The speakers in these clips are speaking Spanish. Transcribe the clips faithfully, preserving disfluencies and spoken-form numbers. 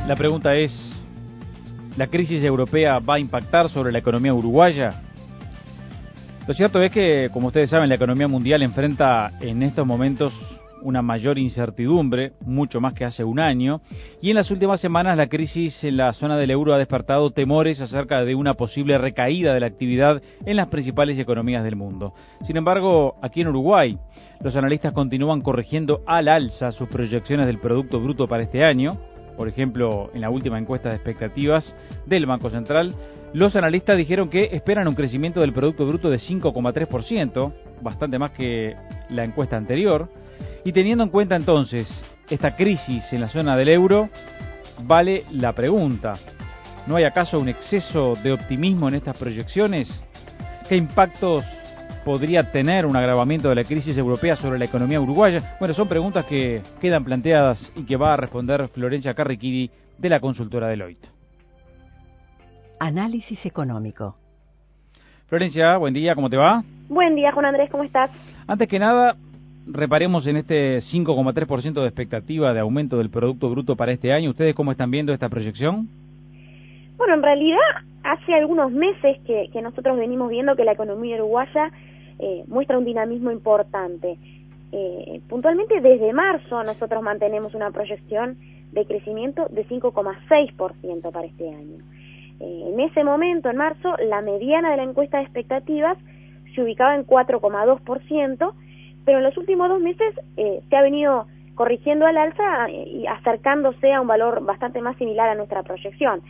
La pregunta es, ¿la crisis europea va a impactar sobre la economía uruguaya? Lo cierto es que, como ustedes saben, la economía mundial enfrenta en estos momentos una mayor incertidumbre, mucho más que hace un año, y en las últimas semanas la crisis en la zona del euro ha despertado temores acerca de una posible recaída de la actividad en las principales economías del mundo. Sin embargo, aquí en Uruguay, los analistas continúan corrigiendo al alza sus proyecciones del Producto Bruto para este año. Por ejemplo, en la última encuesta de expectativas del Banco Central, los analistas dijeron que esperan un crecimiento del Producto Bruto de cinco coma tres por ciento, bastante más que la encuesta anterior. Y teniendo en cuenta entonces esta crisis en la zona del euro, vale la pregunta, ¿no hay acaso un exceso de optimismo en estas proyecciones? ¿Qué impactos podría tener un agravamiento de la crisis europea sobre la economía uruguaya? Bueno, son preguntas que quedan planteadas y que va a responder Florencia Carriquiri de la consultora Deloitte. Análisis económico. Florencia, buen día, ¿cómo te va? Buen día, Juan Andrés, ¿cómo estás? Antes que nada, reparemos en este cinco coma tres por ciento de expectativa de aumento del Producto Bruto para este año. ¿Ustedes cómo están viendo esta proyección? Bueno, en realidad hace algunos meses que, que nosotros venimos viendo que la economía uruguaya eh, muestra un dinamismo importante. Eh, puntualmente desde marzo nosotros mantenemos una proyección de crecimiento de cinco coma seis por ciento para este año. Eh, en ese momento, en marzo, la mediana de la encuesta de expectativas se ubicaba en cuatro coma dos por ciento, pero en los últimos dos meses eh, se ha venido corrigiendo al alza y acercándose a un valor bastante más similar a nuestra proyección.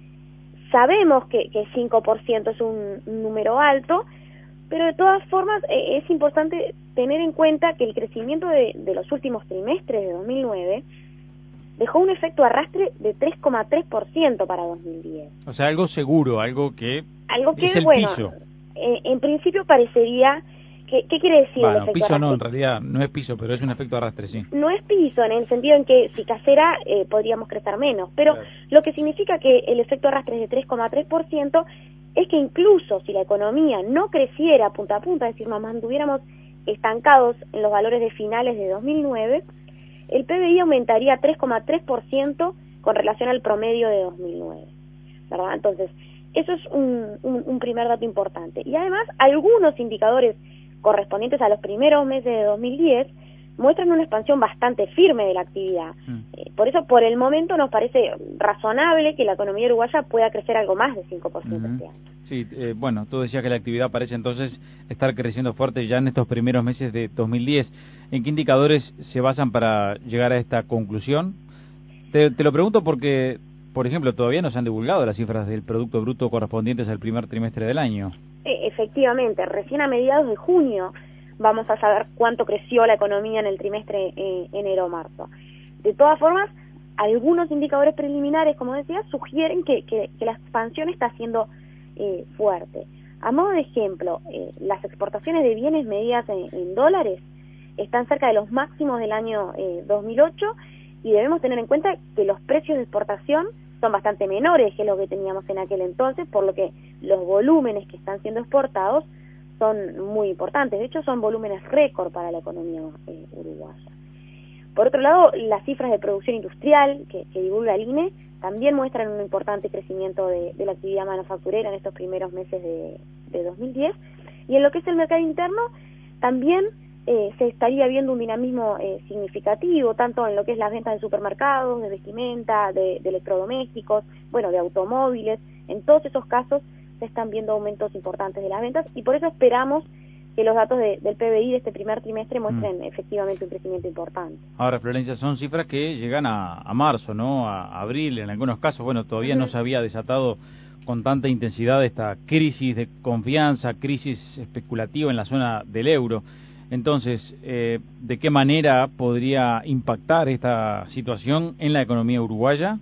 Sabemos que, que cinco por ciento es un, un número alto, pero de todas formas eh, es importante tener en cuenta que el crecimiento de, de los últimos trimestres de dos mil nueve dejó un efecto arrastre de tres coma tres por ciento para dos mil diez. O sea, algo seguro, algo que algo que es el bueno, piso. Eh, en principio parecería... ¿Qué, ¿Qué quiere decir bueno, el efecto piso arrastre? no, en realidad no es piso, pero es un efecto arrastre, sí. No es piso en el sentido en que si cayera eh, podríamos crecer menos, pero Claro. Lo que significa que el efecto arrastre es de tres coma tres por ciento es que incluso si la economía no creciera punta a punta, es decir, nos mantuviéramos estancados en los valores de finales de dos mil nueve, el P B I aumentaría tres coma tres por ciento con relación al promedio de dos mil nueve, ¿verdad? Entonces, eso es un, un, un primer dato importante. Y además, algunos indicadores correspondientes a los primeros meses de dos mil diez muestran una expansión bastante firme de la actividad. Mm. Eh, por eso, por el momento, nos parece razonable que la economía uruguaya pueda crecer algo más de cinco por ciento Uh-huh. este año. Sí, eh, bueno, tú decías que la actividad parece entonces estar creciendo fuerte ya en estos primeros meses de dos mil diez. ¿En qué indicadores se basan para llegar a esta conclusión? Te, te lo pregunto porque, por ejemplo, todavía no se han divulgado las cifras del Producto Bruto correspondientes al primer trimestre del año. Efectivamente, recién a mediados de junio vamos a saber cuánto creció la economía en el trimestre eh, enero-marzo. De todas formas, algunos indicadores preliminares, como decía, sugieren que, que, que la expansión está siendo eh, fuerte. A modo de ejemplo, eh, las exportaciones de bienes medidas en, en dólares están cerca de los máximos del año eh, dos mil ocho y debemos tener en cuenta que los precios de exportación son bastante menores que los que teníamos en aquel entonces, por lo que los volúmenes que están siendo exportados son muy importantes. De hecho, son volúmenes récord para la economía eh, uruguaya. Por otro lado, las cifras de producción industrial que, que divulga el I N E también muestran un importante crecimiento de, de la actividad manufacturera en estos primeros meses de, de dos mil diez. Y en lo que es el mercado interno, también Eh, se estaría viendo un dinamismo eh, significativo, tanto en lo que es las ventas de supermercados, de vestimenta, de, de electrodomésticos, bueno, de automóviles. En todos esos casos se están viendo aumentos importantes de las ventas y por eso esperamos que los datos de, del P B I de este primer trimestre muestren mm. efectivamente un crecimiento importante. Ahora, Florencia, son cifras que llegan a, a marzo, ¿no? A abril, en algunos casos. Bueno, todavía uh-huh. no se había desatado con tanta intensidad esta crisis de confianza, crisis especulativa en la zona del euro. Entonces, eh, ¿de qué manera podría impactar esta situación en la economía uruguaya?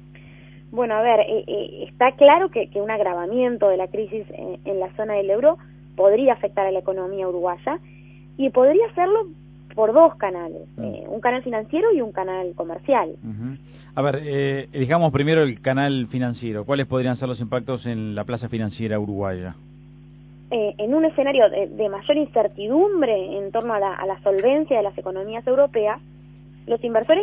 Bueno, a ver, eh, eh, está claro que, que un agravamiento de la crisis en, en la zona del euro podría afectar a la economía uruguaya y podría hacerlo por dos canales, uh-huh. eh, un canal financiero y un canal comercial. Uh-huh. A ver, eh, elijamos primero el canal financiero. ¿Cuáles podrían ser los impactos en la plaza financiera uruguaya? Eh, en un escenario de, de mayor incertidumbre en torno a la, a la solvencia de las economías europeas, los inversores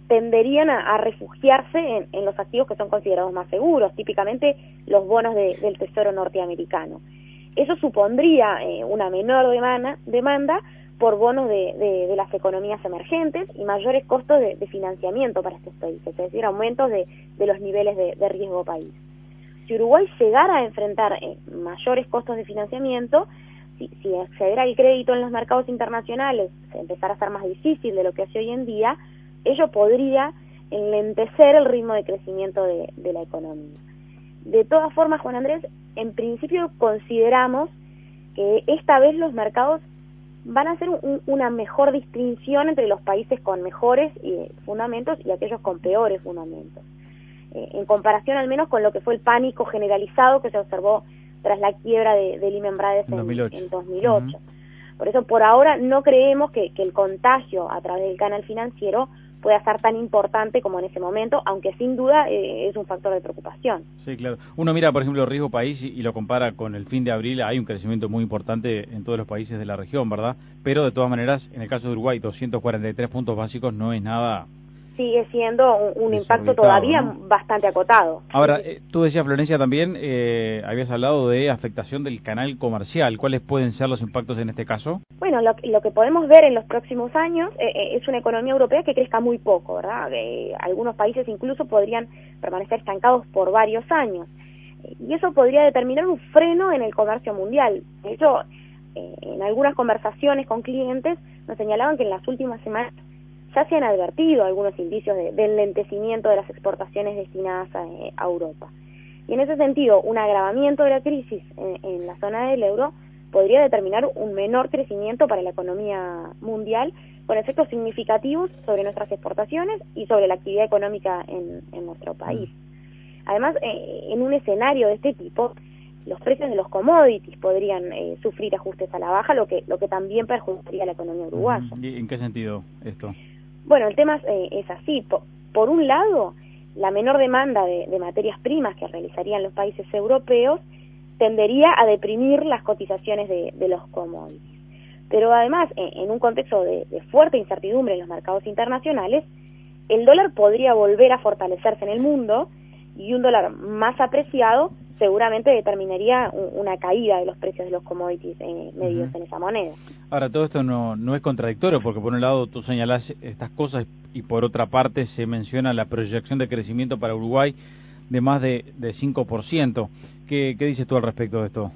tenderían a, a refugiarse en, en los activos que son considerados más seguros, típicamente los bonos de, del Tesoro norteamericano. Eso supondría eh, una menor demanda, demanda por bonos de, de, de las economías emergentes y mayores costos de, de financiamiento para estos países, es decir, aumentos de, de los niveles de, de riesgo país. Si Uruguay llegara a enfrentar eh, mayores costos de financiamiento, si, si acceder al crédito en los mercados internacionales empezara a ser más difícil de lo que hace hoy en día, ello podría enlentecer el ritmo de crecimiento de, de la economía. De todas formas, Juan Andrés, en principio consideramos que esta vez los mercados van a hacer un, una mejor distinción entre los países con mejores eh, fundamentos y aquellos con peores fundamentos, eh, en comparación al menos con lo que fue el pánico generalizado que se observó tras la quiebra de, de Lehman Brothers en, en dos mil ocho. En dos mil ocho. Uh-huh. Por eso, por ahora, no creemos que, que el contagio a través del canal financiero pueda ser tan importante como en ese momento, aunque sin duda eh, es un factor de preocupación. Sí, claro. Uno mira, por ejemplo, el riesgo país y, y lo compara con el fin de abril. Hay un crecimiento muy importante en todos los países de la región, ¿verdad? Pero, de todas maneras, en el caso de Uruguay, doscientos cuarenta y tres puntos básicos no es nada... Sigue siendo un, un impacto todavía, ¿no?, bastante acotado. Ahora, eh, tú decías, Florencia, también eh, habías hablado de afectación del canal comercial. ¿Cuáles pueden ser los impactos en este caso? Bueno, lo, lo que podemos ver en los próximos años eh, es una economía europea que crezca muy poco, ¿verdad? Eh, algunos países incluso podrían permanecer estancados por varios años. Eh, y eso podría determinar un freno en el comercio mundial. De hecho, eh, en algunas conversaciones con clientes nos señalaban que en las últimas semanas ya se han advertido algunos indicios de, de enlentecimiento de las exportaciones destinadas a, a Europa. Y en ese sentido, un agravamiento de la crisis en, en la zona del euro podría determinar un menor crecimiento para la economía mundial, con efectos significativos sobre nuestras exportaciones y sobre la actividad económica en, en nuestro país. Además, eh, en un escenario de este tipo, los precios de los commodities podrían eh, sufrir ajustes a la baja, lo que lo que también perjudicaría a la economía uruguaya. ¿Y en qué sentido esto? Bueno, el tema es, eh, es así. Por, por un lado, la menor demanda de, de materias primas que realizarían los países europeos tendería a deprimir las cotizaciones de, de los commodities. Pero además, en, en un contexto de, de fuerte incertidumbre en los mercados internacionales, el dólar podría volver a fortalecerse en el mundo y un dólar más apreciado seguramente determinaría un, una caída de los precios de los commodities eh, medidos uh-huh. en esa moneda. Ahora, todo esto no, no es contradictorio, porque por un lado tú señalás estas cosas y por otra parte se menciona la proyección de crecimiento para Uruguay de más de, de cinco por ciento. ¿Qué, ¿Qué dices tú al respecto de esto?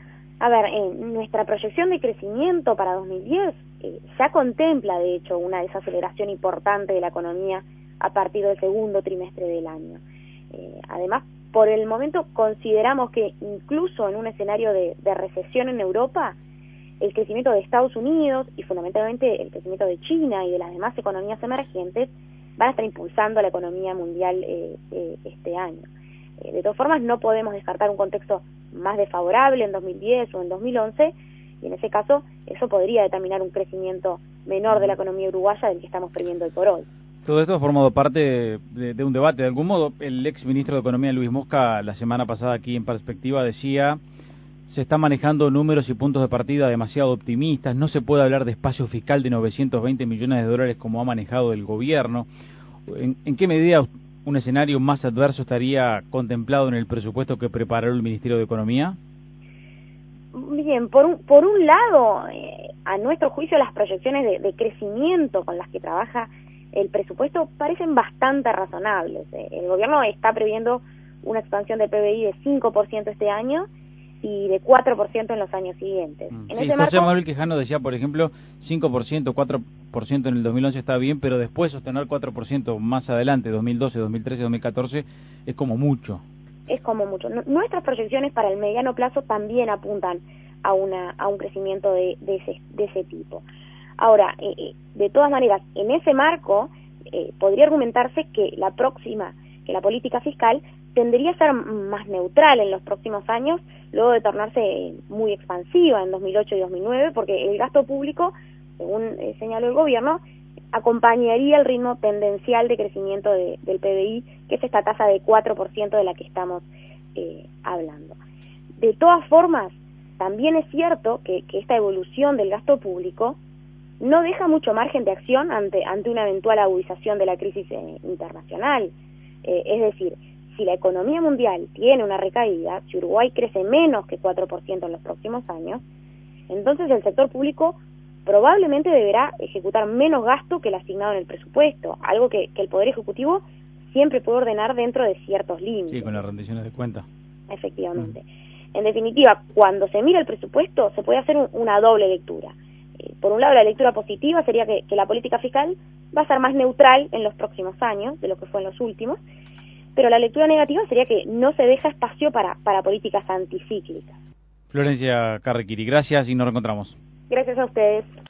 A ver, eh, nuestra proyección de crecimiento para dos mil diez eh, ya contempla, de hecho, una desaceleración importante de la economía a partir del segundo trimestre del año. Eh, además, por el momento consideramos que incluso en un escenario de, de recesión en Europa, el crecimiento de Estados Unidos y fundamentalmente el crecimiento de China y de las demás economías emergentes van a estar impulsando a la economía mundial eh, eh, este año. Eh, de todas formas, no podemos descartar un contexto más desfavorable en dos mil diez o en dos mil once, y en ese caso eso podría determinar un crecimiento menor de la economía uruguaya del que estamos previendo hoy por hoy. Todo esto ha formado parte de, de un debate. De algún modo, el ex ministro de Economía, Luis Mosca, la semana pasada aquí en Perspectiva decía: se están manejando números y puntos de partida demasiado optimistas, no se puede hablar de espacio fiscal de novecientos veinte millones de dólares como ha manejado el gobierno. ¿En, en qué medida un escenario más adverso estaría contemplado en el presupuesto que preparó el Ministerio de Economía? Bien, por un, por un lado, eh, a nuestro juicio, las proyecciones de, de crecimiento con las que trabaja el presupuesto parecen bastante razonables. Eh, el gobierno está previendo una expansión del P B I de cinco por ciento este año y de cuatro por ciento en los años siguientes. Mm, en sí, ese José marco, Manuel Quijano decía, por ejemplo, cinco por ciento, cuatro por ciento en el dos mil once está bien, pero después sostener cuatro por ciento más adelante, dos mil doce, dos mil trece, dos mil catorce, es como mucho. Es como mucho. Nuestras proyecciones para el mediano plazo también apuntan a una a un crecimiento de, de, ese, de ese tipo. Ahora, eh, de todas maneras, en ese marco eh, podría argumentarse que la próxima, que la política fiscal tendría a ser más neutral en los próximos años, luego de tornarse muy expansiva en dos mil ocho y dos mil nueve, porque el gasto público, según eh, señaló el gobierno, acompañaría el ritmo tendencial de crecimiento de, del P B I, que es esta tasa de cuatro por ciento de la que estamos eh, hablando. De todas formas, también es cierto que, que esta evolución del gasto público no deja mucho margen de acción ante, ante una eventual agudización de la crisis eh, internacional. Eh, es decir, si la economía mundial tiene una recaída, si Uruguay crece menos que cuatro por ciento en los próximos años, entonces el sector público probablemente deberá ejecutar menos gasto que el asignado en el presupuesto, algo que, que el Poder Ejecutivo siempre puede ordenar dentro de ciertos límites. Sí, con las rendiciones de cuenta. Efectivamente. Mm. En definitiva, cuando se mira el presupuesto, se puede hacer un, una doble lectura. Eh, por un lado, la lectura positiva sería que, que la política fiscal va a ser más neutral en los próximos años de lo que fue en los últimos, pero la lectura negativa sería que no se deja espacio para, para políticas anticíclicas. Florencia Carriquiri, gracias y nos reencontramos. Gracias a ustedes.